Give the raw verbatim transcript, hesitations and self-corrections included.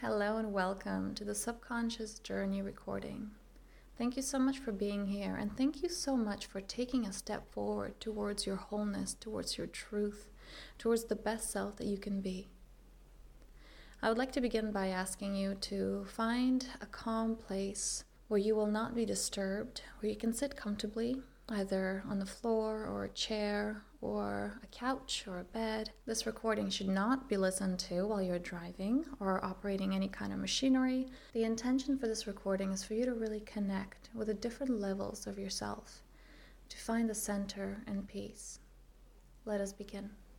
Hello and welcome to the Subconscious Journey recording. Thank you so much for being here, and thank you so much for taking a step forward towards your wholeness, towards your truth, towards the best self that you can be. I would like to begin by asking you to find a calm place where you will not be disturbed, where you can sit comfortably, either on the floor or a chair or a couch or a bed. This recording should not be listened to while you're driving or operating any kind of machinery. The intention for this recording is for you to really connect with the different levels of yourself, to find the center and peace. Let us begin.